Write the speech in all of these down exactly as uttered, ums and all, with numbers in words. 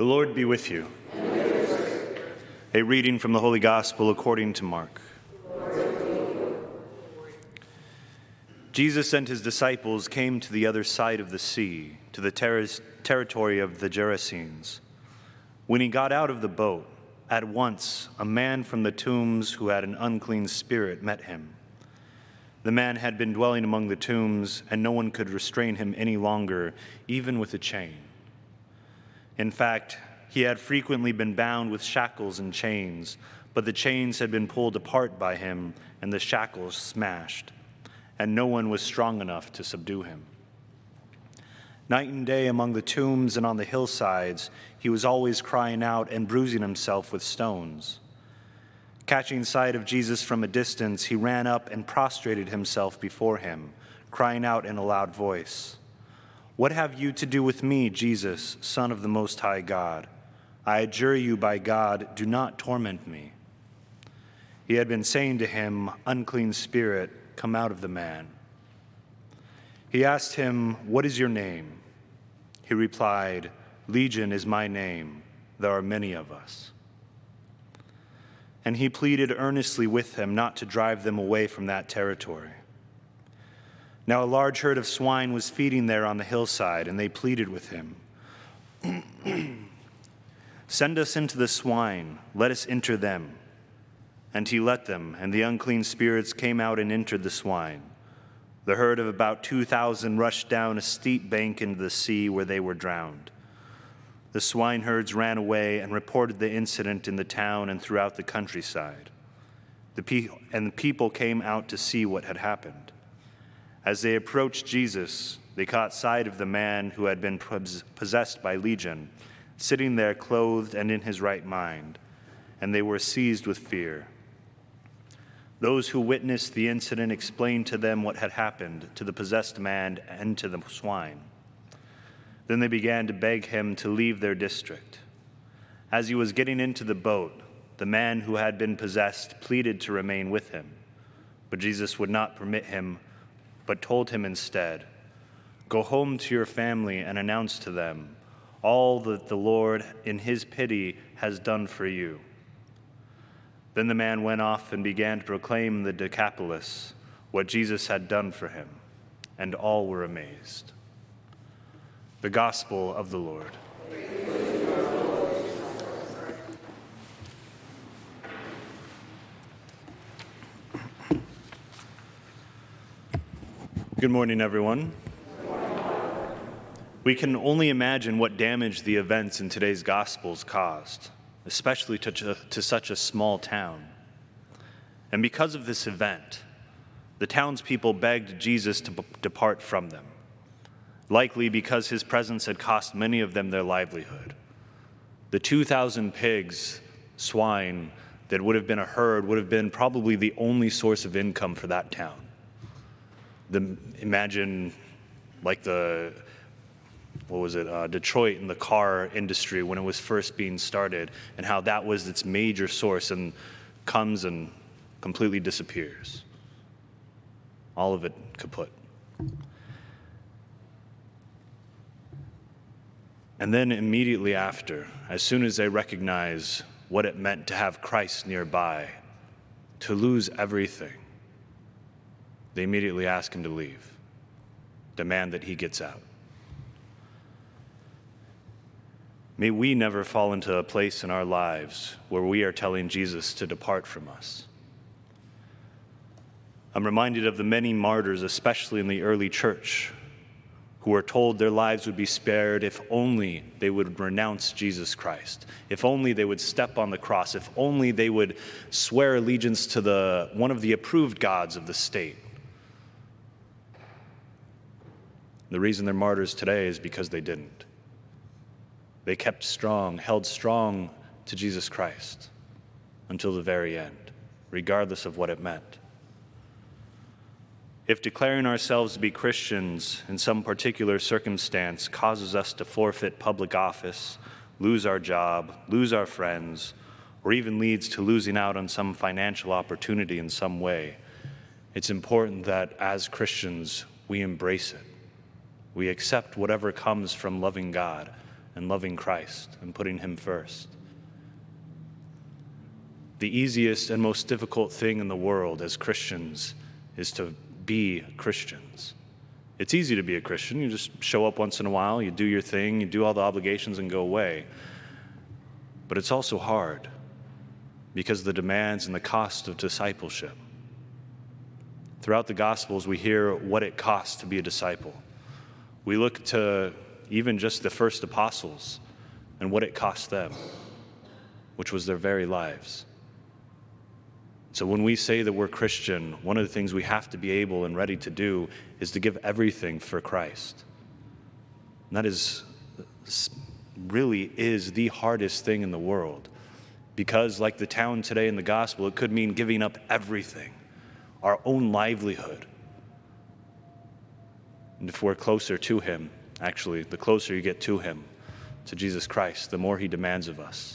The Lord be with you. A reading from the Holy Gospel according to Mark. Jesus and his disciples came to the other side of the sea, to the ter- territory of the Gerasenes. When he got out of the boat, at once a man from the tombs who had an unclean spirit met him. The man had been dwelling among the tombs, and no one could restrain him any longer, even with a chain. In fact, he had frequently been bound with shackles and chains, but the chains had been pulled apart by him and the shackles smashed, and no one was strong enough to subdue him. Night and day among the tombs and on the hillsides, he was always crying out and bruising himself with stones. Catching sight of Jesus from a distance, he ran up and prostrated himself before him, crying out in a loud voice, "What have you to do with me, Jesus, Son of the Most High God? I adjure you by God, do not torment me." He had been saying to him, "Unclean spirit, come out of the man." He asked him, "What is your name?" He replied, "Legion is my name. There are many of us." And he pleaded earnestly with them not to drive them away from that territory. Now a large herd of swine was feeding there on the hillside, and they pleaded with him, "Send us into the swine, let us enter them." And he let them, and the unclean spirits came out and entered the swine. The herd of about two thousand rushed down a steep bank into the sea, where they were drowned. The swineherds ran away and reported the incident in the town and throughout the countryside. The pe- and the people came out to see what had happened. As they approached Jesus, they caught sight of the man who had been possessed by Legion, sitting there clothed and in his right mind, and they were seized with fear. Those who witnessed the incident explained to them what had happened to the possessed man and to the swine. Then they began to beg him to leave their district. As he was getting into the boat, the man who had been possessed pleaded to remain with him, but Jesus would not permit him, but told him instead, "Go home to your family and announce to them all that the Lord in his pity has done for you." Then the man went off and began to proclaim in the Decapolis what Jesus had done for him, and all were amazed. The Gospel of the Lord. Good morning, everyone. We can only imagine what damage the events in today's Gospels caused, especially to, to such a small town. And because of this event, the townspeople begged Jesus to b- depart from them, likely because his presence had cost many of them their livelihood. The two thousand pigs, swine, that would have been a herd would have been probably the only source of income for that town. The, imagine like the, what was it, uh, Detroit and the car industry when it was first being started, and how that was its major source and comes and completely disappears. All of it kaput. And then immediately after, as soon as they recognize what it meant to have Christ nearby, to lose everything, they immediately ask him to leave, demand that he gets out. May we never fall into a place in our lives where we are telling Jesus to depart from us. I'm reminded of the many martyrs, especially in the early church, who were told their lives would be spared if only they would renounce Jesus Christ, if only they would step on the cross, if only they would swear allegiance to the one of the approved gods of the state. The reason they're martyrs today is because they didn't. They kept strong, held strong to Jesus Christ until the very end, regardless of what it meant. If declaring ourselves to be Christians in some particular circumstance causes us to forfeit public office, lose our job, lose our friends, or even leads to losing out on some financial opportunity in some way, it's important that as Christians we embrace it. We accept whatever comes from loving God and loving Christ and putting him first. The easiest and most difficult thing in the world as Christians is to be Christians. It's easy to be a Christian. You just show up once in a while, you do your thing, you do all the obligations and go away. But it's also hard because of the demands and the cost of discipleship. Throughout the Gospels, we hear what it costs to be a disciple. We look to even just the first apostles and what it cost them, which was their very lives. So when we say that we're Christian, one of the things we have to be able and ready to do is to give everything for Christ. And that is really is the hardest thing in the world, because like the town today in the gospel, it could mean giving up everything, our own livelihood. And if we're closer to him, actually, the closer you get to him, to Jesus Christ, the more he demands of us.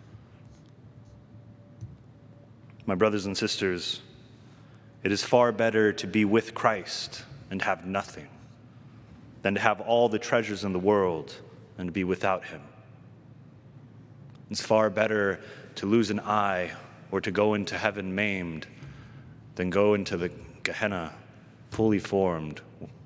My brothers and sisters, it is far better to be with Christ and have nothing than to have all the treasures in the world and to be without him. It's far better to lose an eye or to go into heaven maimed than go into the Gehenna fully formed